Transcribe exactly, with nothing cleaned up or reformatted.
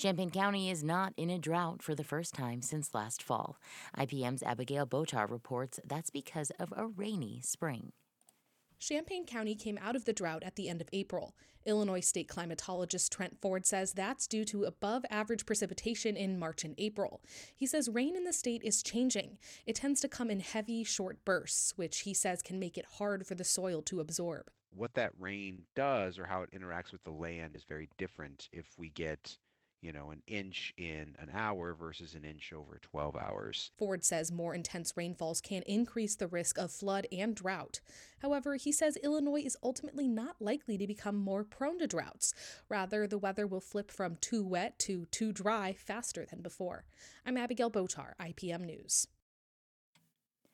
Champaign County is not in a drought for the first time since last fall. I P M's Abigail Botar reports that's because of a rainy spring. Champaign County came out of the drought at the end of April. Illinois state climatologist Trent Ford says that's due to above-average precipitation in March and April. He says rain in the state is changing. It tends to come in heavy, short bursts, which he says can make it hard for the soil to absorb. What that rain does or how it interacts with the land is very different if we get you know, an inch in an hour versus an inch over twelve hours. Ford says more intense rainfalls can increase the risk of flood and drought. However, he says Illinois is ultimately not likely to become more prone to droughts. Rather, the weather will flip from too wet to too dry faster than before. I'm Abigail Botar, I P M News.